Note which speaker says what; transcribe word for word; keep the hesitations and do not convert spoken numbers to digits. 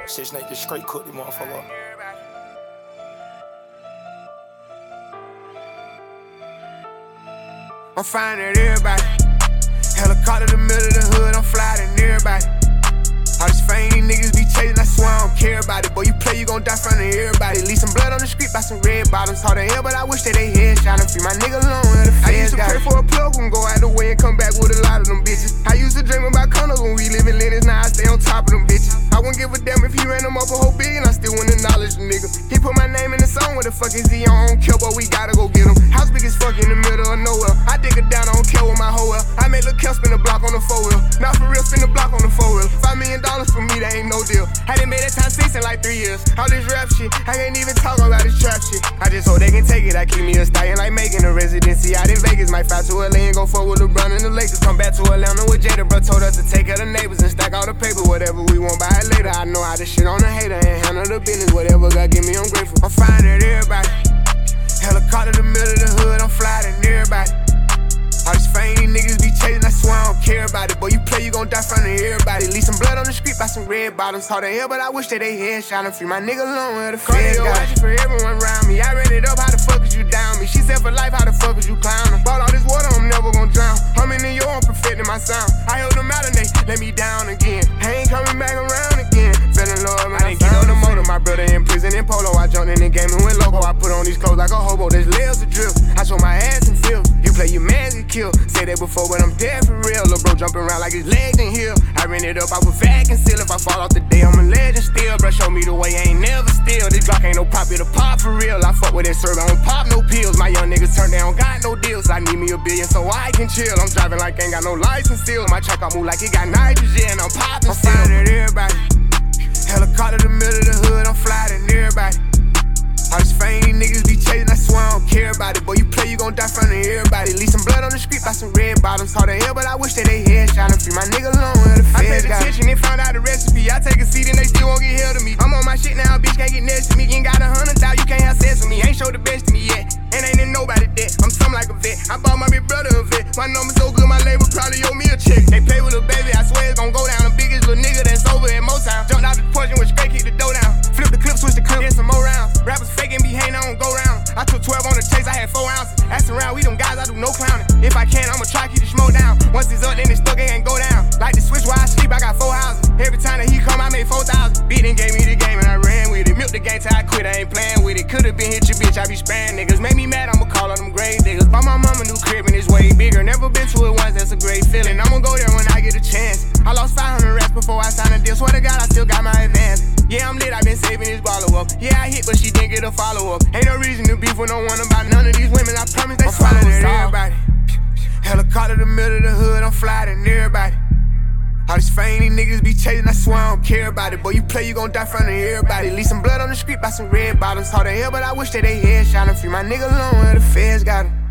Speaker 1: Shit snake just straight cooked the motherfucker.
Speaker 2: I'm finding everybody. Helicopter in the middle of the hood, I'm flying everybody. All this fame these niggas be chasing, I swear I don't care about it. Boy, you play, you gon' die in front of everybody. Leave some blood on the street by some red bottoms. Hard to hell, but I wish that they headshot and free my nigga alone where the feds got I used to pray for a plug, gon' go out the way and come back with a lot of them bitches. I used to dream about condos when we live in Lennox, now I stay on top of them bitches. I wouldn't give a damn if he ran them up a whole billion, I still wouldn't acknowledge the nigga. He put my name in the song, what the fuck is he on? I don't care, but we gotta go get him. House big as fuck in the middle of nowhere. I dig it down, I don't care with my hoe well. I made Lil' Kel spin the block on the four wheel. Not for real, spin the block on the four wheel. Five million dollars for me, that ain't no deal. I done made that time six in like three years. All this rap shit, I can't even talk about this trap shit. I just hope they can take it. I keep me a stallion like making a residency out in Vegas. Might fly to L A and go fuck with LeBron and the Lakers. Come back to Atlanta with Jada, bro. Told us to take care of the neighbors and stack all the paper. Whatever we want, buy it later. I know how to shit on the hater and handle the business. Whatever God give me, I'm grateful. I'm flying at everybody. Helicopter in the middle of the hood, I'm flying at everybody. All this fame these niggas be chasing, I swear I don't care about it. Boy, you play, you gon' die in front of everybody. Leave some blood on the street by some red bottoms. Hard to hell, but I wish that they headshot and free my nigga alone where the feds got watching for everyone around me. I ran it up, how the fuck is you down me? She said for life, how the fuck is you clowning? Bought all this water, I'm never gon' drown. I'm in New York, I'm perfecting my sound. I held them out and they let me down again. I ain't coming back around again. Fell in love, man, I didn't get on the motor. My brother in prison in Polo. I jumped in the game and went loco. I put on these clothes like a hobo. There's layers of drip. I show my ass and feel. You play your man, get killed. Said that before, but I'm dead for real. Lil' bro jumping around like his legs in here. I ran it up, I was vac and seal. If I fall off the day, I'm a legend still. Bro, show me the way, I ain't never steal. This Glock ain't no pop, it'll pop for real. I fuck with that serve, I don't pop no pills. My young niggas turn down, got no deals. I need me a billion so I can chill. I'm driving like ain't got no license still. My truck, I move like it got nitrogen. I'm popping I'm still. I'm flying at everybody. Helicopter in the middle of the hood, I'm flying at everybody. All this fame these niggas be chasing, I swear I don't care about it. Boy, you play, you gon' die in front of everybody. Leave some blood on the street by some red bottoms. Hard to hell, but I wish that they headshot and free my nigga alone where the feds got I paid attention and found out the recipe. I take a seat and they still won't get held to me. I'm on my shit now, bitch can't get next to me. Ain't got a hundred thousand, you can't have sex with me. Ain't showed the best to me yet, and ain't in nobody debt. I'm something like a vet. I bought my big brother a vet. My number so good, my label probably owe me a check. They play with a baby, I swear it's gon' go down. The biggest little nigga that's over at Motown. Jumped out the porch and went straight, kick the dough down. Flip the clip, switch the clip, then some more rounds. Rappers faking be hating, I don't go round. I took twelve on the chase, I had four ounces. Ask around, we them guys, I do no clowning. If I can, I'ma try keep the smoke down. Once it's up, then it's stuck, it ain't go down. Like the switch while I sleep, I got four houses. Every time that he come, I made four thousand. Beat and gave me the game and I ran with it. Milk the game till I quit, I ain't playing with it. Could've been hit your bitch, I be spraying niggas. Make me mad, I'ma call on them grave diggers. Bought my mama new crib and it's way bigger. Never been to it once, that's a great feeling. I'ma go there when I get a chance. I lost five hundred racks before I signed a deal. Swear to God, I still got my advance. Yeah, I'm lit, I been saving this follow up. Yeah, I hit, but she didn't get a follow up. Ain't no reason to beef with no one about none of these women. I promise they swallow at everybody. Helicopter in the middle of the hood, I'm flying at everybody. All this fame these niggas be chasing, I swear I don't care about it. Boy, you play, you gon' die in front of everybody. Leave some blood on the street by some red bottoms. Hard to hell, but I wish that they headshot and free my nigga alone where the feds got him.